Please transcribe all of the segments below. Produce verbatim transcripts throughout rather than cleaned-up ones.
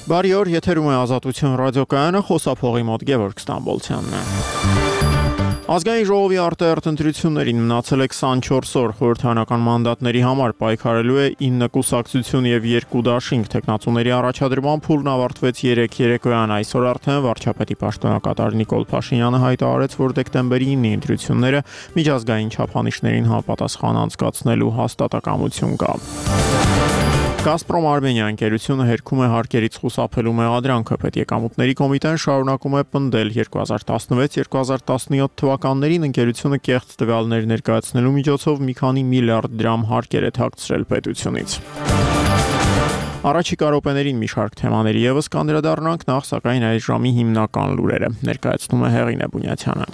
Բարի օր, եթերում է Ազատություն ռադիոկայանը, խոսափողի մոտ Գևորգ Ստամբոլցյանն է։ Ազգային ժողովի արտահերթ ընտրություններին մնացել է քսանչորս օր, խորհրդարանական մանդատների համար պայքարելու է ինը կուսակցություն եւ երկու դաշինք, տեխնացուների առաջադրման փուլն ավարտվեց երեկ երեկոյան, այսօր արդեն վարչապետի պաշտոնակատար Նիկոլ Փաշինյանը հայտարարեց, որ դեկտեմբերի ինը ընտրությունները միջազգային չափանիշներին համապատասխան անցկացնելու հաստատակամություն կա։ Գազպրոմ Արմենիա ընկերությունը հերքում է հարկերից խուսափելու մեղադրանքը, պետեկամուտների կոմիտեն շարունակում է պնդել երկու հազար տասնվեց երկու հազար տասնյոթ թվականներին ընկերությունը կեղծ տվյալներ ներկայացնելու միջոցով մի քանի միլիարդ դրամ հարկեր է թաքցրել պետությունից։ Առաջիկա րոպեներին մի շարք թեմաների ևս կանդրադառնանք, նախ սակայն այս ժամի հիմնական լուրերը ներկայացնում է Հեղինե Բունյաթյանը։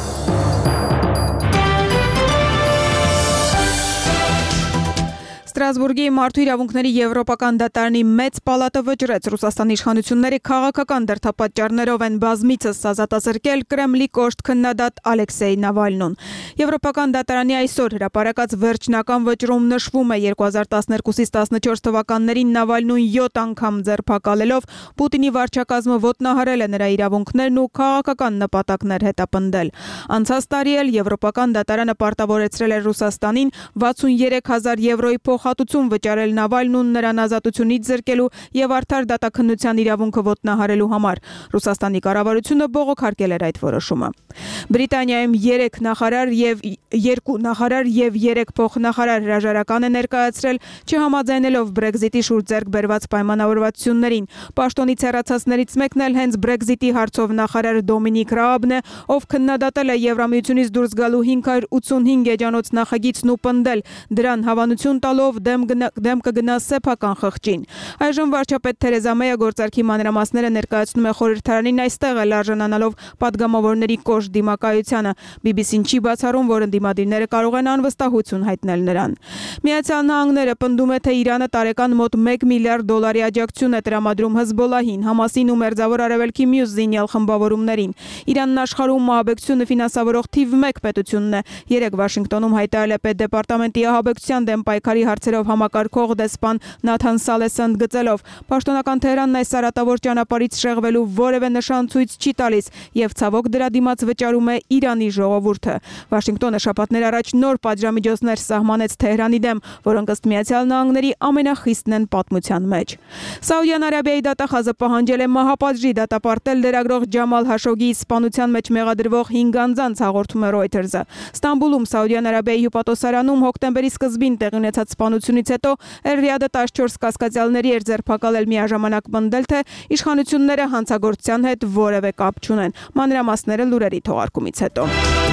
Ստրասբուրգի մարդու իրավունքների եվրոպական դատարանի մեծ պալատը վճռեց Ռուսաստանի իշխանությունների քաղաքական դրդապատճառներով են բազմիցս ազատազրկել Կրեմլի կոշտ քննադատ Ալեքսեյ Նավալնուն։ Եվրոպական դատարանի այսօր հրապարակած վերջնական վճռում նշվում է երկու հազար տասներկուսից տասնչորս թվականներին Նավալնուն յոթ անգամ ձերբակալելով Պուտինի վարչակազմը ոտնահարել է նրա իրավունքներն ու քաղաքական նպատակներ հետապնդել։ Անցած տարի էլ Եվրոպական դատարանը պարտավորեցրել է Ռուսաստանին վաթսուներեք հազար եվրոյի փոխհատուցում վճարել Նավալնուն նրան ազատությունից զրկելու եւ արդար դատաքննության իրավունքը ոտնահարելու համար։ Ռուսաստանի կառավարությունը բողոքարկել էր այդ որոշումը։ Բրիտանիայում երեք նախարար եւ երկու նախարար եւ երեք փոխնախարար հրաժարական է ներկայացրել, չհամաձայնելով Brexit-ի շուրջ ձեռք բերված պայմանավորվածություններին։ Պաշտոնից հեռացածներից մեկն էլ հենց Brexit-ի հարցով նախարար Դոմինիկ Ռաաբն է, ով քննադատել է Եվրամիությունից դուրս գալու հինգ հարյուր ութսունհինգ էջանոց նախագիծն ու պնդել դրան հավանություն տալով դեմ, դեմ կգնա սեփական խղճին։ Այժմ վարչապետ Թերեզա Մեյը գործարքի մանրամասները ներկայացնում է խորհրդարանին, այստեղ էլ արժանանալով պատգամավորների կոշտ դիմակայությանը։ բի բի սին չի բացառում, որ ընդդիմադիրները կարող են անվստահություն հայտնել նրան։ Միացյալ Նահանգները պնդում է, թե Իրանը տարեկան մոտ մեկ միլիարդ դոլարի աջակցություն է տրամադրում Հեզբոլլահին, Համասին ու Մերձավոր Արևելքի մյուս զինյալ խմբավորումներին։ Իրանն աշխարհում ահաբեկչությունը ֆինանսավորող թիվ մեկ պետությունն է։ Երեկ Վաշինգտոնում հայտարարել է պետդեպարտամենտի ահաբեկչության դեմ պայքարի հարցերով համակարգող դեսպան Նաթան Սալեսը ընդգծելով. Պաշտոնական Թեհրանն այս արատավոր ճանապարհից շեղվելու որևէ նշան ցույց չի տալիս եւ ցավոք դրա դիմաց վճարում է Իրանի ժողովուրդը։ Վաշինգտոնը շաբաթներ առաջ նոր պատժամիջոցներ սահմանեց Թեհրանի դեմ, որոնք ըստ Միացյալ Նահանգների ամենախիստն են պատմության մեջ։ Սաուդյան Արաբիայի դատախազը պահանջել է մահապատժի դատապարտել լրագրող Ջամալ Հաշոգիի սպանության մեջ մեղադրվող հինգ անձանց, հաղորդում է Reuters-ը։ Ստամբուլում Սաուդյան Արաբիայի հյուպատոսարանում հոկտեմբերի սկզբին տեղի ունեցած սպանությունից հետո Էրիադը տասնչորս կասկածյալների էր ձերբակալել, միաժամանակ պնդել, թե իշխանությունները հանցագործության հետ որևէ կապ չունեն։ Մանրամասները լուրերի թողարկումից հետո։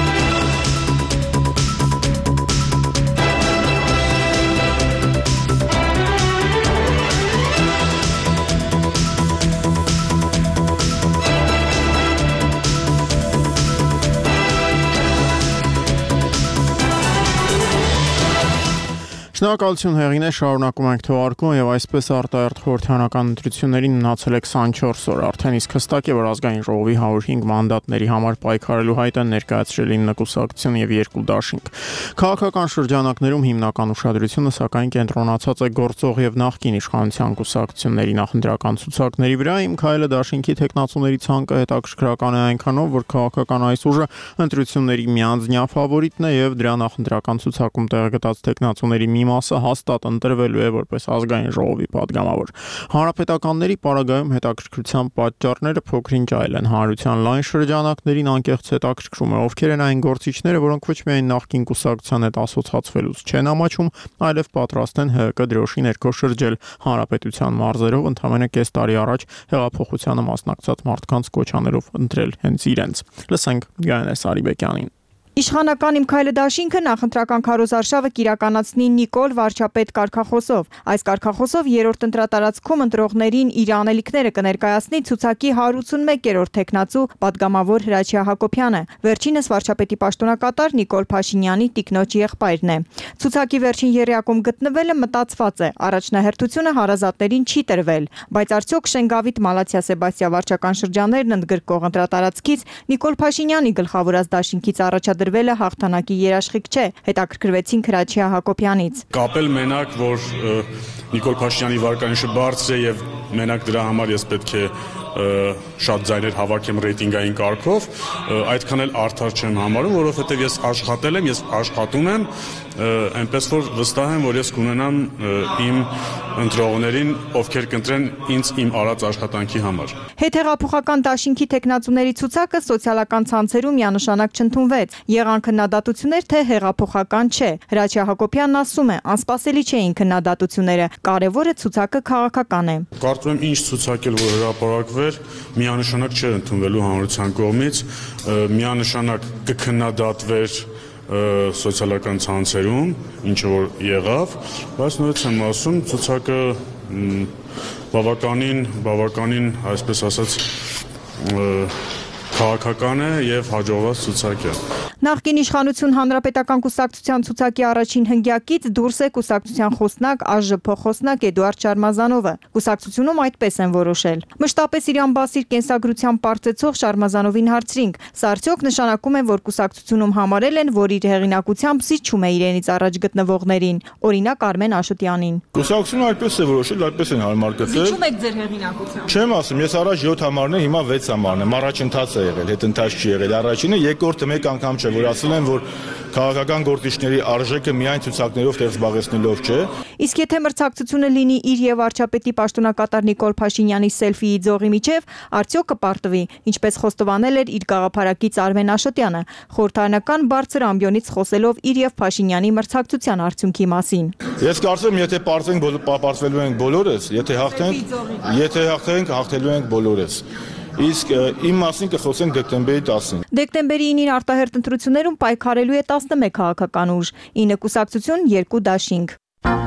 Շնորհակալություն Հեղինե, շարունակում ենք թողարկումը եւ այսպես արտահերթ խորհրդարանական ընտրություններին մնացել է քսանչորս օր, արդեն իսկ հստակ է, որ ազգային ժողովի հարյուր հինգ մանդատների համար պայքարելու հայտ են ներկայացրել ինը կուսակցություն եւ երկու դաշինք։ Քաղաքական շրջանակներում հիմնական ուշադրությունը սակայն կենտրոնացած է գործող եւ նախկին իշխանության կուսակցությունների նախընտրական ցուցակների վրա։ Իմ քայլը դաշինքի տեխնացուների ցանկը հետաքրքրական է այնքանով, որ քաղաքական այս ուժը ընտրությունների միանձնյա ֆավորիտն է եւ դրա նախընտրական ցուցակում տեղեկացած տեխնացուների մի մասը հաստատ ընտրվելու է որպես ազգային ժողովի падգամավոր։ Հանրապետականների պարագայում հետաքրքրության պատճառները փոքրինչ այլ են։ Հանրության լայն շրջանակներին անկեղծ հետաքրքրում է, ովքեր են այն գործիչները, որոնք ոչ միայն նախկին կուսակցության հետ ասոցացվելուց չեն ամաչում, այլև պատրաստ են ՀՀԿ դրոշի ներքո շրջել հանրապետության մարզերով, ընդամենը կես տարի առաջ հեղափոխությանը մասնակցած մարդկանց կոչ աներով ընտրել հենց իրենց։ Լսենք Գայանե Սարիբեկյանին։ Իշխանական իմ քայլը դաշինքը նախընտրական քարոզարշավը կիրականացնի Նիկոլ վարչապետ կարգախոսով։ Այս կարգախոսով երրորդ ընտրատարածքում ընտրողներին իր անելիքները կներկայացնի ցուցակի հարյուր ութսունմեկերորդ տեխնացու падգամավոր Հրաչյա Հակոբյանը։ Վերջինս վարչապետի պաշտոնակատար Նիկոլ Փաշինյանի տիկնոջ եղբայրն է։ Ցուցակի վերջին եռյակում գտնվելը մտածված է, առաջնահերթությունը հարազատներին չի տրվել, բայց արդյոք Շենգավիթ Մալաթիա Սեբաստիա վարչական շրջաններն ընդգրկող ընտրատարածքից Նիկոլ Փաշինյանի գլխավորած դաշինքից առաջ դրվելը հաղթանակի երաշխիք չէ, հետաքրքրվեցին Հրաչյա Հակոբյանից։ Կապել մենակ, որ Նիկոլ Փաշինյանի վարկանիշը բարձր է եւ մենակ դրա համար ես պետք է շատ ձայներ հավաքեմ ռեյտինգային կարգով, այդքան էլ արդար չեմ համարում, որովհետև ես աշխատել եմ, ես աշխատում եմ, այնպես որ վստահ եմ, որ ես կունենամ իմ ընտրողներին, ովքեր կընտրեն ինձ իմ արած աշխատանքի համար։ Հետհեղափոխական դաշինքի տեխնացուների ցուցակը սոցիալական ցանցերում միանշանակ չընդունվեց։ Եղան քննադատություններ, թե հեղափոխական չէ։ Հրաչյա Հակոբյանն ասում է, անսպասելի չէին քննադատությունները, կարևորը ցուցակը քաղաքական է։ Կարծում եմ, ինչ ցուցակ էլ որ հրապարակվեր, միանշանակ չէր ընդունվելու հանրության կողմից, միանշանակ կքննադատվեր սոցիալական ցանցերում, ինչը որ եղավ, բայց նորից եմ ասում, ցուցակը բավականին, բավականին, այսպես ասած, քաղաքական է եւ հաջողված ցուցակ է։ Նախկին իշխանություն Հանրապետական կուսակցության ցուցակի առաջին հնգյակից դուրս է կուսակցության խոսնակ ԱԺՓ խոսնակ Էդուարդ Շարմազանովը։ Կուսակցությունում այդպես են որոշել։ Մշտապես իրան բասիր կենսագրության պարծեցող Շարմազանովին հարցրինք, սա արդյոք նշանակում է, որ կուսակցությունում համարել են, որ իր հեղինակությամբ զիջում է իրենից առաջ գտնվողներին։ Օրինակ Արմեն Աշոտյանին։ Կուսակցությունը այդպես է որոշել, այդպես են հարմար գտել։ Զիջում եք ձեր հեղինակությամբ։ Չեմ ասում, ես առաջ յոթ համարն եմ, հիմա վեց համարն եմ, առաջընթաց է եղել, հետընթաց չի եղել։ Առաջինը, երկրորդը մեկ անգամ չէ, որ ասել են, որ քաղաքական գործիչների արժեքը միայն ցուցակներով տեղ զբաղեցնելով չէ։ Իսկ եթե մրցակցությունը լինի իր եւ վարչապետի պաշտոնակատար Նիկոլ Փաշինյանի սելֆիի ձողի միջև, արդյոք կպարտվի, ինչպես խոստովանել էր իր գաղափարակից Արմեն Աշոտյանը, խորհրդարանական բարձր ամբիոնից խոսելով իր եւ Փաշինյանի մրցակցության արդյունքի մասին։ Ես կարծում եմ, եթե պարտվենք, պարտվելու ենք բոլորս, եթե հաղթենք, եթե հաղթենք, հաղթելու ենք բոլորս։ Իսկ իմ մասին կխոսենք դեկտեմբերի տասին։ Դեկտեմբերի ինին արտահերթ ընտրություններում պայքարելու է տասնմեկ քաղաքական ուժ, ինը կուսակցություն, երկու դաշինք։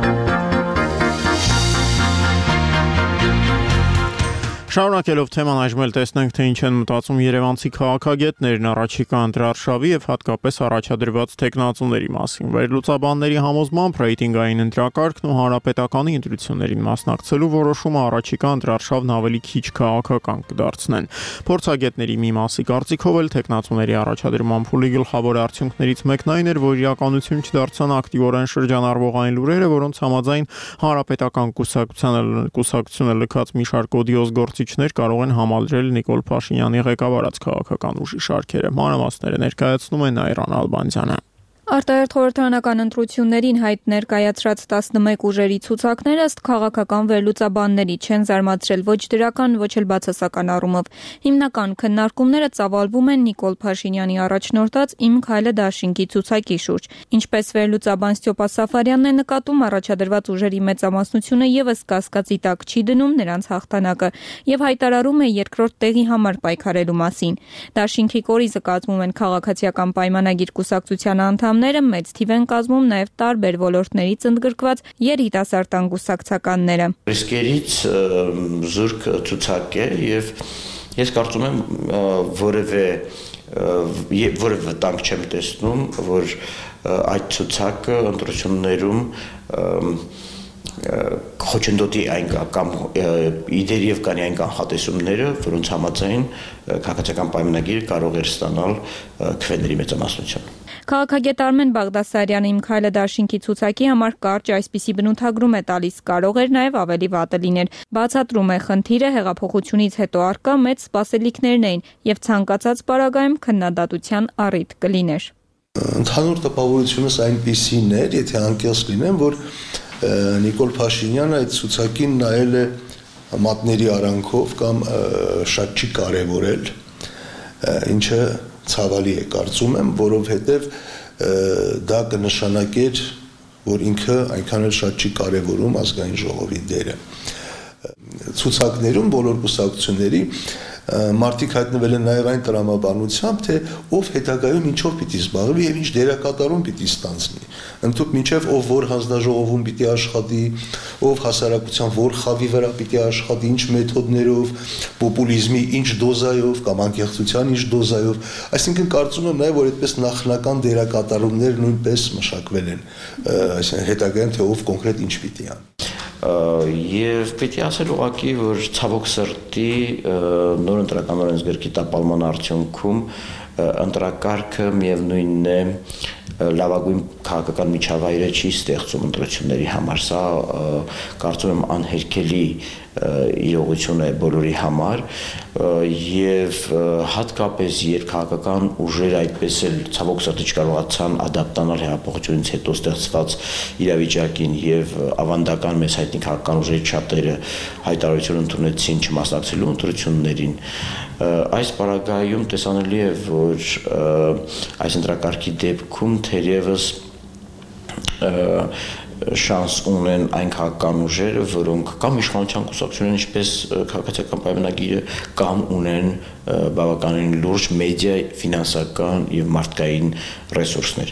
Շարունակելով թեման այժմ էլ տեսնենք, թե ինչ են մտածում երևանցի քաղաքագետներն առաջիկա ընտրարշավի եւ հատկապես առաջադրված տեխնացուների մասին։ Վերլուծաբանների համոզմամբ ռեյտինգային ընտրակարգն ու հանրապետականի ընտրություններին մասնակցելու որոշումը առաջիկա ընտրարշավն ավելի քիչ քաղաքական կդարձնեն։ Փորձագետների մի մասի կարծիքով էլ տեխնացուների առաջադրման փուլի գլխավոր արդյունքներից մեկն այն էր, որ իրականություն չդարձան ակտիվորեն շրջանառվող այն լուրերը, որոնց համաձայն հանրապետական կուսակցությանը կուսակցությունը լքած մի շարք օդիոզ գործիչներ կարող են համալրել Նիկոլ Փաշինյանի ղեկավարած քաղաքական ուժի շարքերը։ Մանրամասները ներկայացնում է Նայրան Ալբանցյանը։ Արտահերթ խորհրդարանական ընտրություններին հայտ ներկայացրած տասնմեկ ուժերի ցուցակները ըստ քաղաքական վերլուծաբանների չեն զարմացրել ոչ դրական, ոչ էլ բացասական առումով։ Հիմնական քննարկումները ծավալվում են Նիկոլ Փաշինյանի առաջնորդած «Իմ քայլը» դաշինքի ցուցակի շուրջ։ Ինչպես վերլուծաբան Ստյոպա Սաֆարյանն է նկատում, առաջադրված ուժերի մեծամասնությունը եւս կասկածի տակ չի դնում նրանց հաղթանակը եւ հայտարարում է երկրորդ տեղի համար պայքարելու մասին։ Դաշինքի կորիզը կազմում են քաղաքացիական պայմանագիր կուսակցության անդամ մեծ թիվ են կազմում նաև տարբեր ոլորտներից ընդգրկված երիտասարդ կուսակցականները։ Ռիսկերից զուրկ ցուցակ է եւ ես կարծում եմ որևէ որևէ վտանգ չեմ տեսնում, որ այդ ցուցակը ընտրություններում խոչընդոտի այն կամ իդերիև կանի այն կանխատեսումները, որոնց համաձայն քաղաքացիական պայմանագիրը կարող էր ստանալ քվեների մեծամասնություն։ Քաղաքագետ Արմեն Բաղդասարյանը «Իմ քայլը» դաշինքի ցուցակի համար կարճ այսպիսի բնութագրում է տալիս, կարող էր նաև ավելի վատը լիներ։ Բացատրում է, խնդիրը հեղափոխությունից հետո առկա մեծ սպասելիքներն էին եւ ցանկացած պարագայում քննադատության առիթ կլիներ։ Ընդհանուր տպավորությունս այնպիսին էր, եթե անկեղծ լինեմ, որ Նիկոլ Փաշինյանը այդ ցուցակին նայել է մատների արանքով կամ շատ չի կարևորել, ինչը ցավալի է կարծում եմ, որովհետև դա կնշանակեր, որ ինքը այնքան էլ շատ չի կարևորում ազգային ժողովի դերը։ Ցուցակներում բոլոր կուսակցությունների մարդիկ հայտնվել են նաև այն տրամաբանությամբ, թե ով հետագայում ինչով պիտի զբաղվի եւ ինչ դերակատարում պիտի ստանձնի։ Ընդհանուր մինչև ով որ հանձնաժողովում պիտի աշխատի, ով հասարակության որ խավի վրա պիտի աշխատի, ինչ մեթոդներով, պոպուլիզմի ինչ դոզայով կամ անկեղծության ինչ դոզայով, այսինքն կարծում եմ նաև որ այդպես նախնական դերակատարումներ նույնպես մշակվել են, այսինքն հետագայում թե ով կոնկրետ ինչ պիտի անի։ Եվ պետք է ասել ուղղակի, որ ցավոք սրտի նոր ընտրական օրենսգրքի տապալման արդյունքում ընտրակարգը միևնույնն է լավագույն քաղաքական միջավայրը չի ստեղծում ընտրությունների համար։ Սա կարծում եմ անհերքելի իրողություն է բոլորի համար եւ հատկապես երբ քաղաքական ուժերը այդպես էլ ցավոք սրտի չկարողացան ադապտանալ հեղափոխությունից հետո ստեղծված իրավիճակին եւ ավանդական մեծ հայտնի քաղաքական ուժերի շատերը հայտարարություն ընդունեցին չմասնակցելու ընտրություններին այս պարագայում տեսանելի է որ այս ընտրակարգի դեպքում թերևս շանս ունեն այն քաղաքական ուժերը, որոնք կամ իշխանության կուսակցությունն ինչպես քաղաքացիական պայմանագիրը կամ ունեն բավականին լուրջ մեդիա, ֆինանսական եւ մարդկային ռեսուրսներ։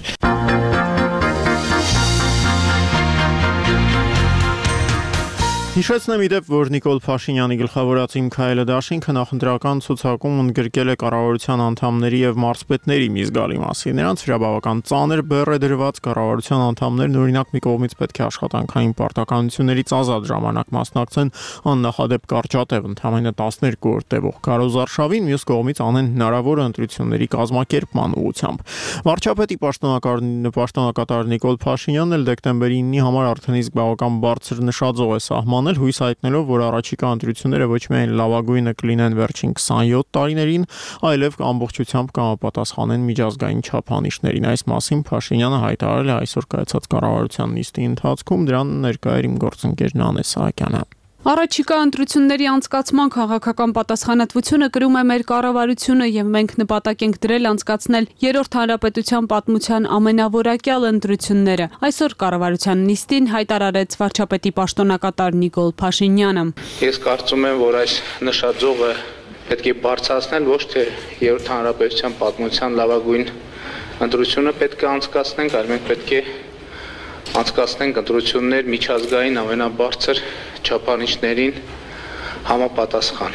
Հիշեցնեմ իդեպ, որ Նիկոլ Փաշինյանի գլխավորած Իմ քայլը դաշինքը նախընտրական ցուցակում ընդգրկել է կառավարության անդամների եւ մարզպետների մի զգալի մասի։ Նրանց վրա բավական ծանր բեռ է դրված կառավարության անդամներն օրինակ մի կողմից պետք է աշխատանքային պարտականություններից ազատ ժամանակ մասնակցեն աննախադեպ կարճատև ընդամենը տասներկու օր տևող քարոզարշավին, մյուս կողմից անեն հնարավոր ընտրությունների կազմակերպման ուղղությամբ։ Վարչապետի պաշտոնակատար Նիկոլ Փաշինյանն էլ դեկտեմբերի ինի համար արդեն իսկ բավական բարձր նշաձող է սահմանել հույս հայտնելով, որ առաջիկա ընտրությունները ոչ միայն լավագույնը կլինեն վերջին քսանյոթ տարիներին, այլև ամբողջությամբ կհամապատասխանեն միջազգային չափանիշներին։ Այս մասին Փաշինյանը հայտարարել է այսօր կայացած կառավարության նիստի ընթացքում, դրան ներկա էր իմ գործընկեր Նանե Սահակյանը։ Առաջիկա ընտրությունների անցկացման քաղաքական պատասխանատվությունը կրում է մեր կառավարությունը եւ մենք նպատակ ենք դրել անցկացնել երրորդ հանրապետության պատմության ամենավորակյալ ընտրությունները։ Այսօր կառավարության նիստին հայտարարեց վարչապետի պաշտոնակատար Նիկոլ Փաշինյանը։ Ես կարծում եմ, որ այս նշաձողը պետք է բարձրացնել ոչ թե երրորդ հանրապետության պատմության լավագույն ընտրությունը պետք է անցկացնենք, այլ մենք պետք է անցկացնենք ընտրություններ միջազգային ամենաբարձր չափանիշներին համապատասխան։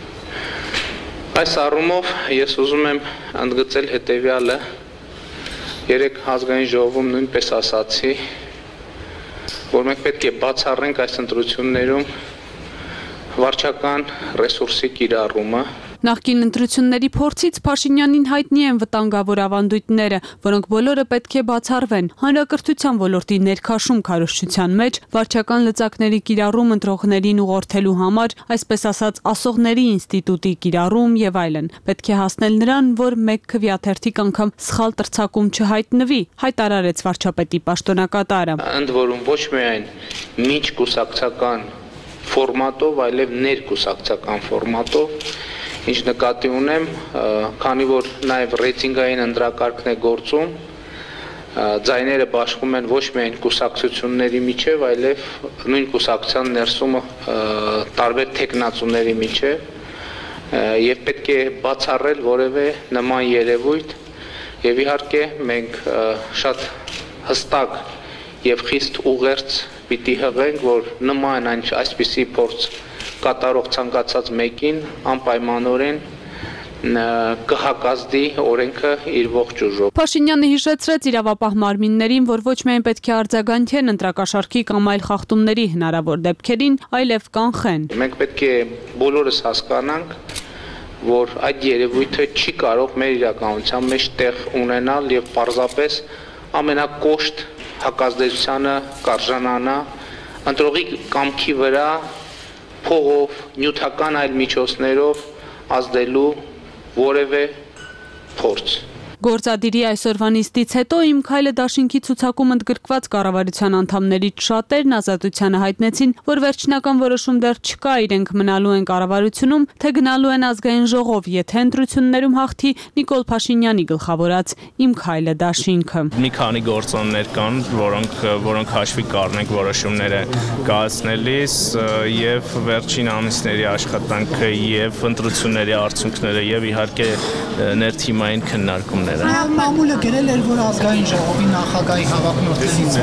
Այս առումով ես ուզում եմ ընդգծել հետևյալը, երեք ազգային ժողովում նույնպես ասացի, որ մենք պետք է բացառենք այս ընտրություններում վարչական ռեսուրսի կիրառումը։ Նախկին ընտրությունների փորձից Փաշինյանին հայտնի են վտանգավոր ավանդույթները, որոնք բոլորը պետք է բացառվեն։ Հանրակրթության ոլորտի ներքաշում քարոզչության մեջ, վարչական լծակների կիրառում ընտրողներին ուղղորդելու համար, այսպես ասած, ասողների ինստիտուտի կիրառում եւ այլն։ Պետք է հասնել նրան, որ մեկ քվեաթերթիկ անգամ սխալ տրցակում չհայտնվի, հայտարարեց վարչապետի պաշտոնակատարը։ Ընդ որում ոչ միայն միջ կուսակցական ֆորմատով, այլև ներկուսակցական ֆորմատով ինչ նկատի ունեմ, քանի որ նաև ռեյտինգային ընտրակարգն է գործում, ձայները բաշխում են ոչ միայն կուսակցությունների միջև, այլև նույն կուսակցության ներսում տարբեր թեկնածուների միջև եւ պետք է բացառել որևէ նման երևույթ եւ իհարկե մենք շատ հստակ եւ խիստ ուղերձ պիտի հղենք, որ նման այն այսպիսի փորձ կատարող ցանկացած մեկին անպայմանորեն կհակազդի օրենքը իր ողջ ուժով։ Փաշինյանը հիշեցրեց իրավապահ մարմիններին, որ ոչ միայն պետք է արձագանքեն ընտրակաշառքի կամ այլ խախտումների հնարավոր դեպքերին, այլև կանխեն։ Մենք պետք է բոլորս հասկանանք, որ այդ երևույթը չի կարող մեր իրականության մեջ տեղ ունենալ եւ պարզապես ամենակոշտ հակազդեցությանը կարժանանա ընտրողի կամքի վրա փողով, նյութական այլ միջոցներով ազդելու որևէ փորձ։ Գործադիրի այսօրվա նիստից հետո Իմ քայլը դաշինքի ցուցակում ընդգրկված կառավարության անդամներից շատերն Ազատությանը հայտնեցին, որ վերջնական որոշում դեռ չկա, իրենք մնալու են կառավարությունում, թե գնալու են ազգային ժողով, եթե ընտրություններում հաղթի Նիկոլ Փաշինյանի գլխավորած Իմ քայլը դաշինքը։ Մի քանի գործոններ կան, որոնք որոնք հաշվի կառնենք որոշումները կայացնելիս եւ վերջին ամիսների աշխատանքը եւ ընտրությունների արդյունքները եւ իհարկե ներթիմային քննարկումները։ Մամուլը գրել էր, որ ազգային ժողովի նախագահի հավակնորդներից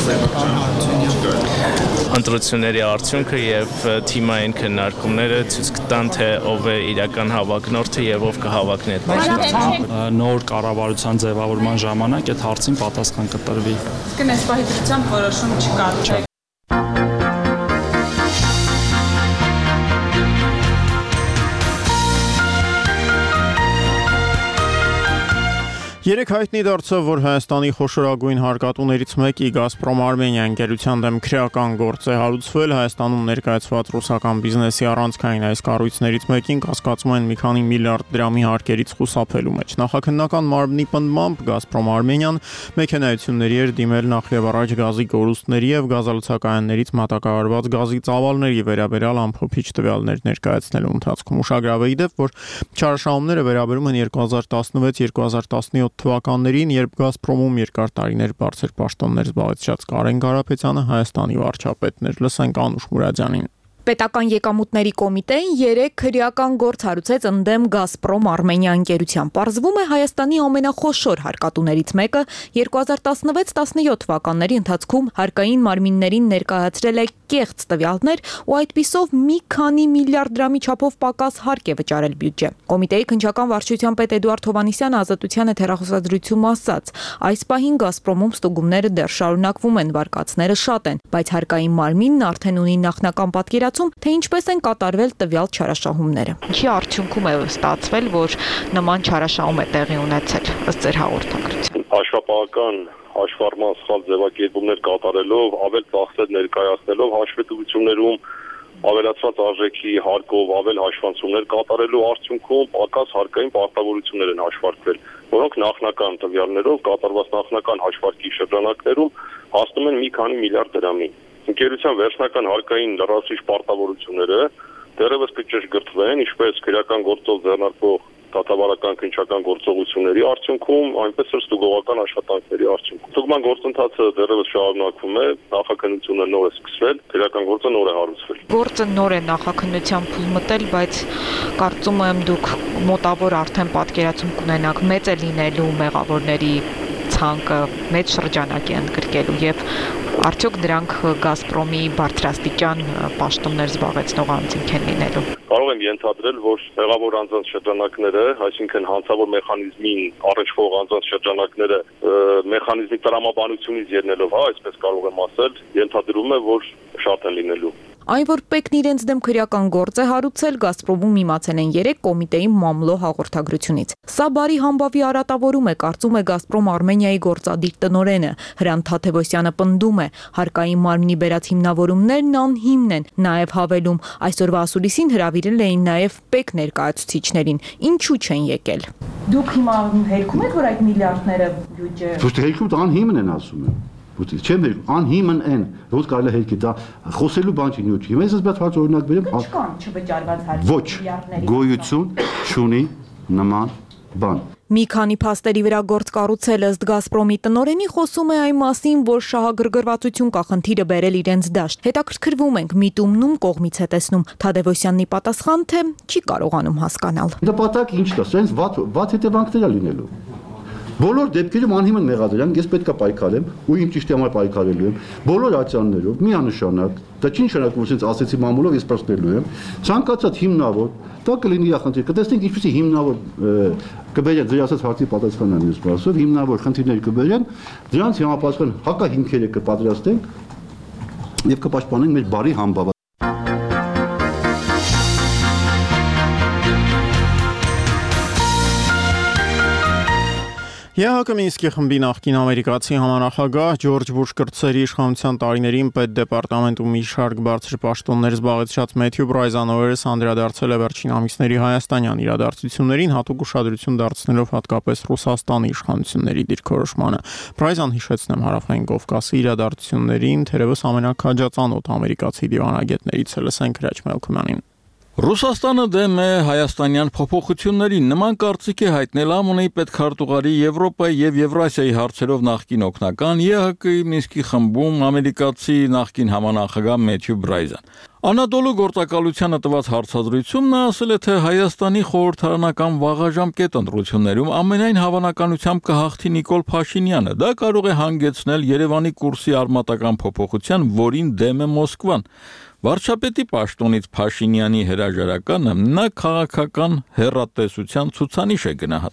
ընտրությունների արդյունքը եւ թիմային քննարկումները ցույց կտան, թե ով է իրական հավակնորդը եւ ով կհավակնի այդ մասնակցությունը։ Նոր կառավարության ձևավորման ժամանակ այդ հարցին պատասխան կտրվի։ Իսկ այս պահի դրությամբ որոշում չկա։ Երեք հայտնի դարձավ, որ Հայաստանի խոշորագույն հարկատուներից մեկի Գազպրոմ Արմենիա ընկերության դեմ քրեական գործ է հարուցվել։ Հայաստանում ներկայացված ռուսական բիզնեսի առանցքային այս կառույցներից մեկին կասկածում են մի քանի միլիարդ դրամի հարկերից խուսափելու մեջ։ Նախաքննական մարմնի պնդմամբ Գազպրոմ Արմենիան մեքենայությունների էր դիմել նախ եւ առաջ գազի կորուստների եւ գազալցակայաններից մատակարարված գազի ծավալների վերաբերյալ ամփոփիչ տվյալներ ներկայացնելու ընթացքում։ Ուշագրավ է իդեպ, որ չարաշահումները վերաբերում են երկու հազար տասնվեց երկու հազար տասնյոթ թվականներին, երբ Գազպրոմում երկար տարիներ բարձր պաշտոններ զբաղեցրած Կարեն Կարապետյանը Հայաստանի վարչապետն էր։ Լսենք Անուշ Մուրադյանին։ Պետական եկամուտների կոմիտեին երեք քրեական գործ հարուցեց ընդդեմ Գազպրոմ Արմենիա ընկերության։ Պարզվում է Հայաստանի ամենախոշոր հարկատուներից մեկը երկու հազար տասնվեց տասնյոթ թվականների ընթացքում հարկային մարմիններին ներկայացրել է կեղծ տվյալներ ու այդպիսով մի քանի միլիարդ դրամի չափով պակաս հարկ է վճարել բյուջե։ Կոմիտեի քննչական վարչության պետ Էդուարդ Հովհաննիսյանը Ազատությանը թերահոսադրությունում ասաց. այս պահին Գազպրոմում ստուգումները դեռ շարունակվում են, վարկածները շատ են, բայց հարկային մարմինն արդեն ունի նախնական պատկերացում, թե ինչպես են կատարվել տվյալ չարաշահումները։ Ինչի արդյունքում է ստացվել, որ նման չարաշահում է տեղի ունեցել, ըստ ձեր հաղորդագրության։ Հաշվապահական հաշվառման սխալ ձևակերպումներ կատարելով, ավել ծախսեր ներկայացնելով, հաշվետվություններում ավելացված արժեքի հարկով ավել հաշվանցումներ կատարելու արդյունքում պակաս հարկային պարտավորություններ են հաշվարկվել, որոնք նախնական տվյալներով կատարված նախնական հաշվարկի շրջանակներում հասնում են մի քանի միլիարդ դրամի։ Ընկերության վերջնական հարկային լրացուցիչ պարտավորությունները դեռևս կճշգրտվեն, ինչպես քրեական գործով ձեռնարկվող դատավարական քննչական գործողությունների արդյունքում, այնպես էլ ստուգողական աշխատանքների արդյունքում։ Ստուգման գործընթացը դեռևս շարունակվում է, նախաքննությունը նոր է սկսվել, քրեական գործը նոր է հարուցվել։ Գործը նոր է նախաքննության փուլ մտել, բայց կարծում եմ դուք մոտավոր արդեն պատկերացում կունենաք մեծ է լինելու մեղավորների ցանկը, մեծ շրջանակ է ընդգրկելու եւ արդյոք դրանք Գազպրոմի բարձրաստիճան պաշտոններ զբաղեցնող անձինք են լինելու։ Կարող եմ ենթադրել, որ մեղավոր անձանց շրջանակները, այսինքն հանցավոր մեխանիզմին առնչվող անձանց շրջանակները մեխանիզմի տրամաբանությունից ելնելով, հա, այսպես կարող եմ ասել, ենթադրում է, որ շատ են լինելու։ Այն, որ ՊԵԿ-ն իրենց դեմ քրեական գործ է հարուցել, Գազպրոմում իմացել են երեք կոմիտեի մամլո հաղորդագրությունից։ Սա բարի համբավի արատավորում է, կարծում է Գազպրոմ Արմենիայի գործադիր տնօրենը։ Հրանտ Թաթևոսյանը պնդում է, հարկային մարմնի բերած հիմնավորումներն անհիմն են, նաև հավելում, այսօրվա ասուլիսին հրավիրել էին նաև ՊԵԿ ներկայացուցիչներին, ինչու չեն եկել։ Դուք հիմա հերքում եք, որ այդ միլիարդները բյուջե։ Ոչ թե հերքում, անհիմն են ասում են։ Չեմ հերքում, անհիմն են, ոնց կարելի է հերքի, դա խոսելու բան չի նյութ։ Հիմա ես ասած հարց օրինակ բերեմ։ Կան չվճարված հարցեր։ Ոչ, գոյություն չունի նման բան։ Մի քանի փաստերի վրա գործ կառուցել ըստ Գազպրոմի տնօրենի խոսում է այն մասին, որ շահագրգռվածություն կա խնդիրը բերել իրենց դաշտ։ Հետաքրքրվում ենք միտումնում կողմից է տեսնում Թադևոսյանի պատասխան, թե չի կարողանում հասկանալ։ Նպատակ ինչ կա, սենց վատ վատ հետևանքներ է լինելու։ Բոլոր դեպքերում անհիմն մեղադրել, ես պետք է պայքարեմ ու իմ ճիշտի համար պայքարելու եմ։ Բոլոր ացիաներով միանշանակ, դա չի նշանակում, որ ասեցի մամուլով ես պրստելու եմ։ Ցանկացած հիմնավոր, դա կլինի խնդիր։ Կտեսնենք ինչպեսի հիմնավոր կբերեն ձեր ասած հարցի պատասխանն ես ասով, հիմնավոր խնդիրներ կբերեն, դրանց համապատասխան հակահիմքերը կպատրաստենք եւ կպաշտպանենք մեր բարի համբավը։ ԵՀԿ Մինսկի խմբի նախկին ամերիկացի համանախագահ Ջորջ Բուշ կրտսերի իշխանության տարիներին պետդեպարտամենտում մի շարք բարձր պաշտոններ զբաղեցրած Մեթյու Բրայզան օրերս անդրադարձել է վերջին ամիսների հայաստանյան իրադարձություններին, հատուկ ուշադրություն դարձնելով հատկապես Ռուսաստանի իշխանությունների դիրքորոշմանը։ Բրայզան, հիշեցնեմ, Հարավային Կովկասի իրադարձություններին թերևս ամենակաջածանոթ ամերիկացի դիվանագետներից է։ Լսենք Հրաչ Մելքումյանին։ Ռուսաստանը դեմ է հայաստանյան փոփոխություններին։ Նման կարծիք է հայտնել ԱՄՆ-ի պետքարտուղարի Եվրոպայի եւ Եվրասիայի հարցերով նախկին օգնական ԵՀԿ-ի Մինսկի խմբում ամերիկացի նախկին համանախագահ Մեթյու Բրայզան։ Անադոլու գործակալությանը տված հարցադրությունում նա ասել է, թե Հայաստանի խորհրդարանական վաղաժամկետ ընտրություններում ամենայն հավանականությամբ կհաղթի Նիկոլ Փաշինյանը։ Դա կարող է հանգեցնել Երևանի կուրսի արմատական փոփոխության, որին դեմ է Մոսկվան։ Վարչապետի պաշտոնից Փաշինյանի հրաժարականը նա քաղաքական հեռատեսության ցուցանիշ է գնահատել։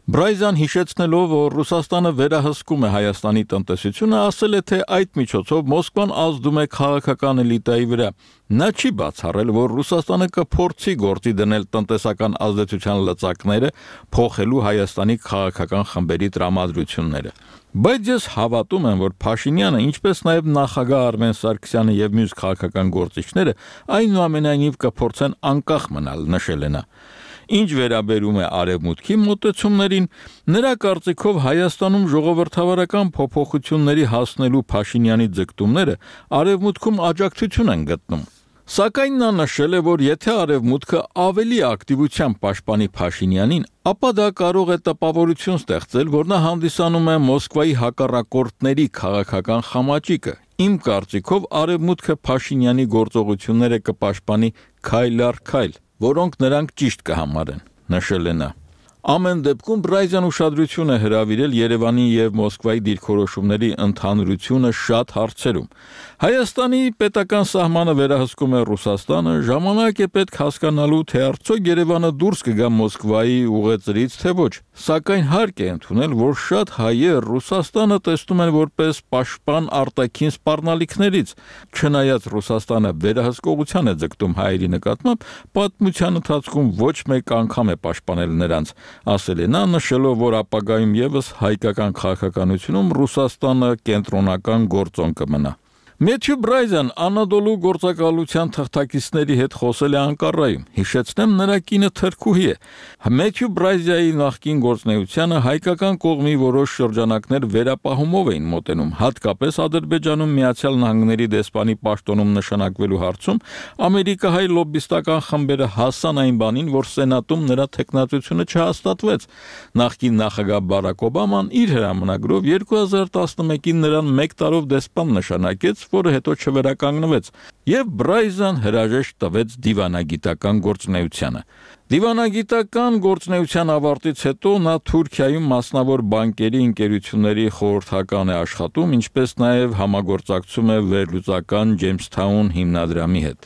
Բրայզան հիշեցնելով, որ Ռուսաստանը վերահսկում է Հայաստանի տնտեսությունը, ասել է, թե այդ միջոցով Մոսկվան ազդում է քաղաքական էլիտայի վրա։ Նա չի բացառել, որ Ռուսաստանը կփորձի գործի դնել տնտեսական ազդեցության լծակները, փոխելու Հայաստանի քաղաքական խմբերի տրամադրությունները։ Բայց ես հավատում եմ, որ Փաշինյանը, ինչպես նաև նախագահ Արմեն Սարգսյանը եւ մյուս քաղաքական գործիչները այնուամենայնիվ կփորձեն անկախ մնալ, նշել է նա։ Ինչ վերաբերում է արևմուտքի մոտեցումներին, նրա կարծիքով Հայաստանում ժողովրդավարական փոփոխությունների հասնելու Փաշինյանի ձգտումները արևմուտքում աջակցություն են գտնում։ Սակայն նա նշել է, որ եթե արևմուտքը ավելի ակտիվությամբ պաշտպանի Փաշինյանին, ապա դա կարող է տպավորություն ստեղծել, որ նա հանդիսանում է Մոսկվայի հակառակորդների քաղաքական խամաճիկը։ Իմ կարծիքով արևմուտքը Փաշինյանի գործողությունները կպաշտպանի քայլ առ քայլ, որոնք նրանք ճիշտ կհամարեն, նշել է նա։ Ամեն դեպքում Բրայզան ուշադրություն է հրավիրել Երևանի եւ Մոսկվայի դիրքորոշումների ընդհանրությունը շատ հարցերում։ Հայաստանի պետական սահմանը վերահսկում է Ռուսաստանը, ժամանակ է պետք հասկանալու, թե արդյոք Երևանը դուրս կգա Մոսկվայի ուղեծրից, թե ոչ։ Սակայն հարկ է ընդունել, որ շատ հայեր Ռուսաստանը տեսնում են որպես պաշտպան արտաքին սպառնալիքներից։ Չնայած Ռուսաստանը վերահսկողության է ձգտում հայերի նկատմամբ, պատմության ընթացքում ոչ մեկ անգամ է պաշտպանել նրանց, ասել է նա, նշելով, որ ապագայում եւս հայկական քաղաքականությունում Ռուսաստանը կենտրոնական գործոն կմնա։ Մեթյու Բրայզան Անադոլու գործակալության թղթակիցների հետ խոսել է Անկարայում։ Հիշեցնեմ, նրա կինը թրքուհի է։ Մեթյու Բրայզայի նախկին գործնեությանը հայկական կողմի որոշ շրջանակներ վերապահումով էին մոտենում, հատկապես Ադրբեջանում Միացյալ Նահանգների դեսպանի պաշտոնում նշանակվելու հարցում ամերիկահայ լոբբիստական խմբերը հասան այն բանին, որ Սենատում նրա թեկնածությունը չհաստատվեց։ Նախկին նախագահ Բարակ Օբաման իր հրամանագրով երկու հազար տասնմեկին նրան մեկ տարով դեսպան նշանակեց, որը հետո չվերականգնվեց, եւ Բրայզան հրաժեշտ տվեց դիվանագիտական գործունեությանը։ Դիվանագիտական գործունեության ավարտից հետո նա Թուրքիայում մասնավոր բանկերի ընկերությունների խորհրդական է աշխատում, ինչպես նաև համագործակցում է վերլուծական Ջեյմսթաուն հիմնադրամի հետ։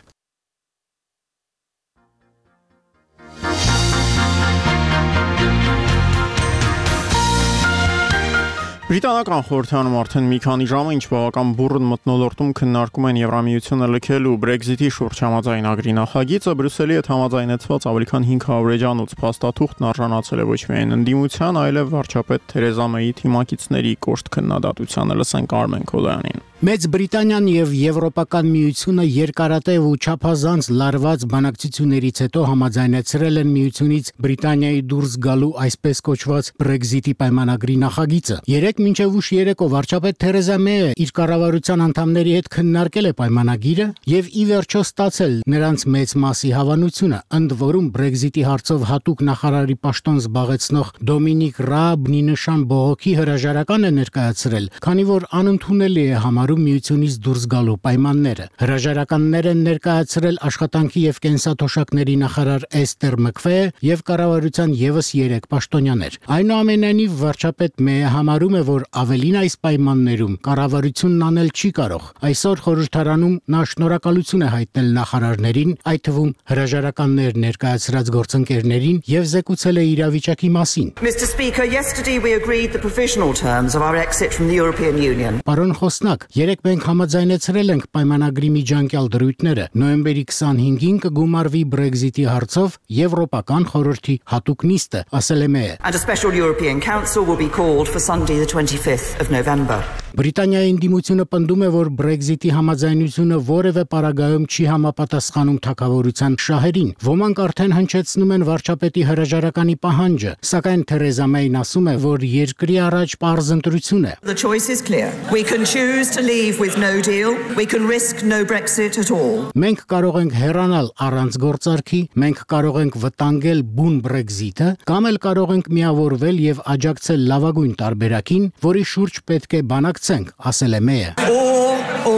Բրիտանական խորհրդանում արդեն մի քանի ժամ է, ինչ բավական բուռն մթնոլորտում քննարկում են Եվրամիությունը լքելու Brexit-ի շուրջ համաձայնագրի նախագիծը, Բրյուսելի հետ համաձայնեցված ավելի քան հինգ հարյուր էջանոց փաստաթուղթն արժանացել է ոչ միայն ընդդիմության, այլև վարչապետ Թերեզա Մեյի թիմակիցների կոշտ քննադատությանը, լսենք Արմեն Քոլոյանին։ Մեծ Բրիտանիան եւ Եվրոպական միությունը երկարատև ու չափազանց լարված բանակցություններից հետո համաձայնեցրել են միությունից Բրիտանիայի դուրս գալու այսպես կոչված Brexit-ի պայմանագրի նախագիծը։ Երեկ մինչև ուշ երեկո վարչապետ Թերեզա Մեյը իր կառավարության անդամների հետ քննարկել է պայմանագիրը եւ ի վերջո ստացել նրանց մեծ մասի հավանությունը, ընդ որում Brexit-ի հարցով հատուկ նախարարի պաշտոն զբաղեցնող Դոմինիկ Ռաաբն նշան բողոքի հրաժարական է ներկայացրել, քանի որ անընդունելի է համարում միությունից դուրս գալու պայմանները։ Հրաժարականներ են ներկայացրել աշխատանքի եւ կենսաթոշակների նախարար Էստեր Մքվեը եւ կառավարության եւս երեք պաշտոնյաներ։ Այնուամենայնիվ վարչապետ Մեյը համարում է, որ ավելին այս պայմաններում կառավարությունն անել չի կարող։ Այսօր խորհրդարանում նա շնորհակալություն է հայտնել նախարարներին, այդ թվում հրաժարականներ ներկայացրած գործընկերներին եւ զեկուցել է իրավիճակի մասին։ Mister Speaker, yesterday we agreed the provisional terms of our exit from the European Union. Պարոն Խոսնակ, երեք մենք համաձայնեցրել ենք պայմանագրի միջանկյալ դրույթները։ Նոյեմբերի քսանհինգին կգումարվի Brexit-ի հարցով Եվրոպական խորհրդի հատուկ նիստը, ասել է Մեյը։ And a special European Council will be called for Sunday the twenty-fifth of November. Բրիտանիայի ընդդիմությունը պնդում է, որ Brexit-ի համաձայնությունը որևէ պարագայում չի համապատասխանում թագավորության շահերին։ Ոմանք արդեն հնչեցնում են վարչապետի հրաժարականի պահանջը, սակայն Թերեզա Մեյն ասում է, որ երկրի առաջ պարզ ընտրություն է։ The choice is clear. We can choose to leave with no deal. We can risk no Brexit at all. Մենք կարող ենք հեռանալ առանց գործարքի, մենք կարող ենք վտանգել բուն Brexit-ը, կամ էլ կարող ենք միավորվել եւ աջակցել լավագույն տարբերակին, որի շուրջ պետք է բանակցենք, ասել է Մեյը։ Or, or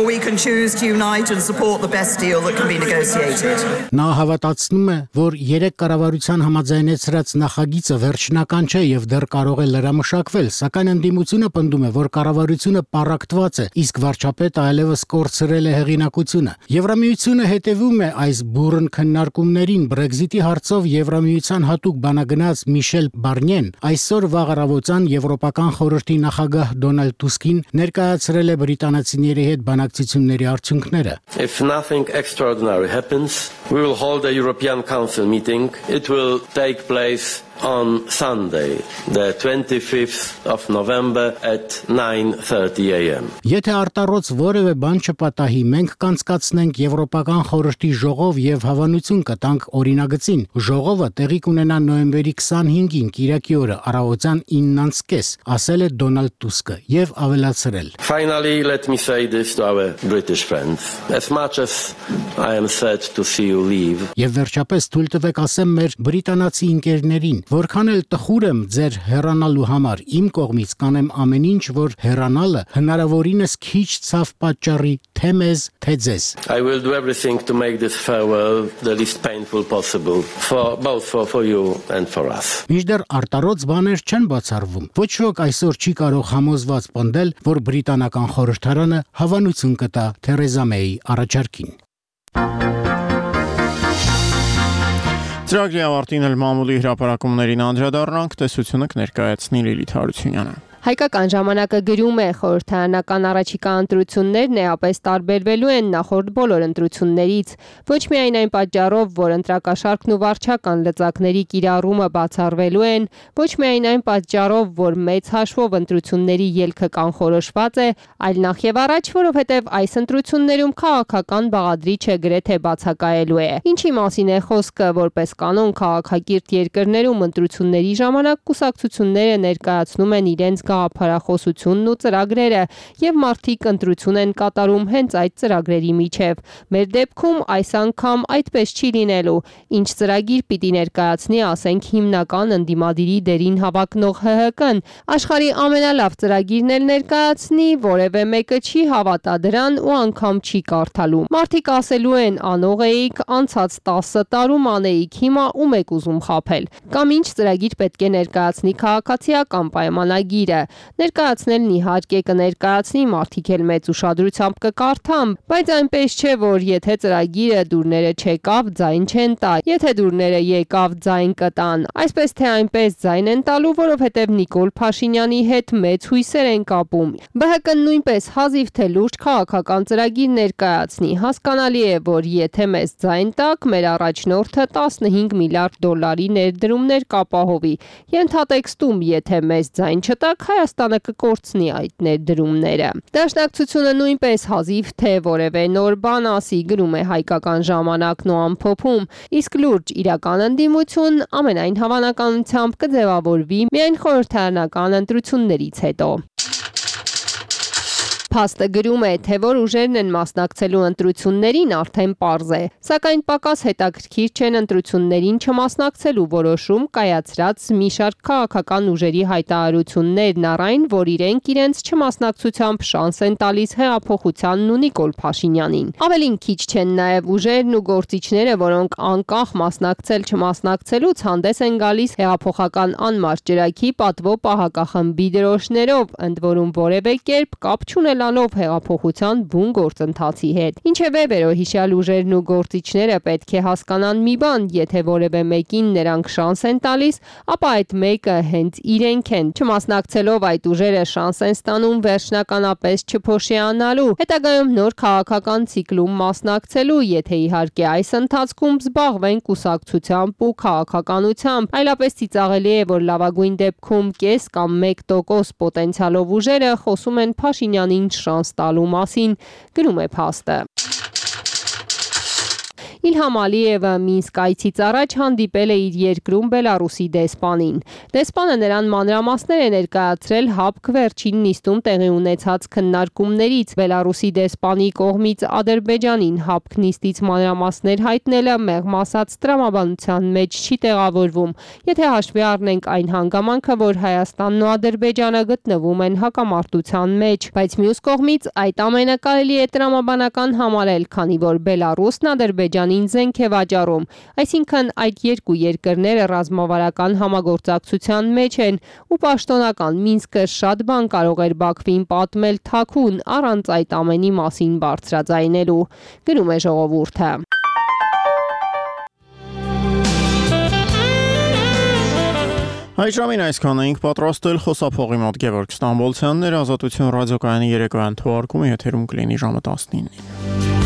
we can choose to unite and support the best deal that can be negotiated. Նա հավատացնում է, որ երեք կառավարության համաձայնեցրած նախագիծը վերջնական չէ եւ դեռ կարող է լրամշակվել, սակայն ընդդիմությունը պնդում է, որ կառավարությունը պառակտված է, իսկ վարչապետը այլևս կորցրել է հեղինակությունը։ Եվրամիությունը հետևում է այս բուրըն քննարկումներին։ Բրեքզիտի հարցով Եվրամիության հատուկ բանագնաց Միշել Բարնյեն այսօր վաղ առավոտյան Եվրոպական խորհրդի նախագահ Դոնալդ Տուսկին ներկայացրել է բրիտանացիների հետ բանակցությունների արդյունքները։ If nothing extraordinary happens, we will hold a European Council meeting. It will take place on Sunday, the twenty-fifth of November at nine thirty a m Եթե արտառոց որևէ բան չպատահի, մենք կանցկացնենք Եվրոպական խորհրդի ժողով եւ հավանություն կտանք օրինագծին։ Ժողովը տեղի կունենա նոյեմբերի քսանհինգին, Կիրակի օրը, առավոտյան իննից կես, ասել է Դոնալդ Տուսկը եւ ավելացրել. Finally, let me say this to our British friends. As much as I am sad to see you leave. Եվ վերջապես թույլ տվեք ասեմ մեր բրիտանացի ընկերներին, որքան էլ տխուր եմ ձեր հեռանալու համար, իմ կողմից կանեմ ամեն ինչ, որ հեռանալը հնարավորինս քիչ ցավ պատճառի թե մեզ, թե ձեզ. I will do everything to make this farewell the least painful possible for both for, for you and for us. Մինչդեռ արտառոց բաներ չեն բացառվում։ Ոչ ոք այսօր չի կարող համոզված պնդել, որ բրիտանական խորհրդարանը հավանություն կտա Թերեզա Մեյի առաջարկին։ Ծրագրի ավարտին էլ մամուլի հրապարակումներին անդրադառնանք, տեսությունը կներկայացնի Լիլիթ Հարությունյանը։ Հայկական ժամանակը գրում է խորհրդարանական առաջիկա ընտրություններն էապես տարբերվելու են նախորդ բոլոր ընտրություններից, ոչ միայն այն պատճառով, որ ընտրակաշարքն ու վարչական լծակների կիրառումը բացառվելու են, ոչ միայն այն պատճառով, որ մեծ հաշվով ընտրությունների ելքը կանխորոշված է, այլ նախ եւ առաջ, որովհետեւ այս ընտրություններում քաղաքական բաղադրիչը գրեթե բացակայելու է։ Ինչի մասին է խոսքը, որպես կանոն քաղաքակիրթ երկրներում ընտրությունների ժամանակ կուսակցությունները ներկայացնում են իրենց գաղափարախոսությունն ու ծրագրերը եւ մարդիկ ընտրություն են կատարում հենց այդ ծրագրերի միջև։ Մեր դեպքում այս անգամ այդպես չի լինելու։ Ինչ ծրագիր պիտի ներկայացնի, ասենք հիմնական ընդդիմադիրի դերին հավակնող ՀՀԿ-ն, աշխարհի ամենալավ ծրագիրն էլ ներկայացնի, որևէ մեկը չի հավատա դրան ու անգամ չի կարդալու։ Մարդիկ ասելու են անող էիք, անցած տասը տարում անեիք, հիմա ում եք ուզում խաբել։ Կամ ինչ ծրագիր պետք է ներկայացնի քաղաքացիական պայմանագիրը։ Ներկայացնելն իհարկե կներկայացնի, մարդիկ էլ մեծ ուշադրությամբ կկարդան, բայց այնպես չէ, որ եթե ծրագիրը դուրները չեկավ, ձայն չեն տա, եթե դուրները եկավ, ձայն կտան։ Այսպես թե այնպես ձայն են տալու, որովհետև Նիկոլ Փաշինյանի հետ մեծ հույսեր են կապում։ ԲՀԿ-ն նույնպես հազիվ թե լուրջ քաղաքական ծրագիր ներկայացնի։ Հասկանալի է, որ եթե մեզ ձայն տակ, մեր առաջնորդը տասնհինգ միլիարդ դոլարի ներդրումներ կապահովի։ Ենթատեքստում, եթե մեզ ձայն չտակ, Հայաստանը կկորցնի այդ ներդրումները։ Դաշնակցությունը նույնպես հազիվ թե որևէ նոր բան ասի, գրում է Հայկական ժամանակն ու ամփոփում, իսկ լուրջ իրական ընդդիմություն ամենայն հավանականությամբ կձևավորվի միայն խորհրդարանական ընտրություններից հետո։ Փաստը գրում է, թե որ ուժերն են մասնակցելու ընտրություններին արդեն պարզ է, սակայն պակաս հետաքրքիր չեն ընտրություններին չմասնակցելու որոշում կայացրած մի շարք քաղաքական ուժերի հայտարարություններն առայն, որ իրենք իրենց չմասնակցությամբ շանս են տալիս հեղափոխությանն ու Նիկոլ Փաշինյանին։ Ավելին քիչ չեն նաև ուժերն ու գործիչները, որոնք անկախ մասնակցել չմասնակցելուց հանդես են գալիս հեղափոխական անմարդ ջրակի պատվո պահակախմբի դրոշներով, ընդ որում որևէ կերպ կապ չունեն լանով հեղափոխության բուն գործընթացի հետ։ Ինչևէ վերոհիշյալ ուժերն ու գործիչները պետք է հասկանան մի բան, եթե որևէ մեկին նրանք շանս են տալիս, ապա այդ մեկը հենց իրենք են։ Չմասնակցելով այդ ուժերը շանս են ստանում վերջնականապես չփոշիանալու, հետագայում նոր քաղաքական ցիկլում մասնակցելու, եթե իհարկե այս ընթացքում զբաղվեն կուսակցությամբ ու քաղաքականությամբ, այլապես ծիծաղելի է, որ լավագույն դեպքում կես կամ մեկ տոկոս պոտենցիալով ուժերը խոսում են Փաշինյանին շանս տալու մասին, գրում է փաստը։ Իլհամ Ալիևը Մինսկ այցից առաջ հանդիպել է իր երկրում Բելարուսի դեսպանին։ Դեսպանը նրան մանրամասներ է ներկայացրել ՀԱՊԿ վերջին նիստում տեղի ունեցած քննարկումներից։ Բելարուսի դեսպանի կողմից Ադրբեջանին ՀԱՊԿ նիստից մանրամասներ հայտնելը մեղմ ասած տրամաբանության մեջ չի տեղավորվում, եթե հաշվի առնենք այն հանգամանքը, որ Հայաստանն ու Ադրբեջանը գտնվում են հակամարտության մեջ, բայց մյուս կողմից այդ ամենը կարելի է տրամաբանական համարել, քանի որ Բելարուսն Ադրբեջանին զենք է վաճառում, այսինքն այդ երկու երկրները ռազմավարական համագործակցության մեջ են ու պաշտոնական Մինսկը շատ բան կարող էր Բաքվին պատմել թաքուն առանց այդ ամենի մասին բարձրաձայնելու։ Գնում է ժողովուրդը։ Այս ժամին այսքան էինք պատրաստել, խոսափողի մոտ Գևորգ Ստամբոլցյանն էր, Ազատություն ռադիոկայանի երեկոյան թողարկումը եթերում կլինի ժամը տասնինին։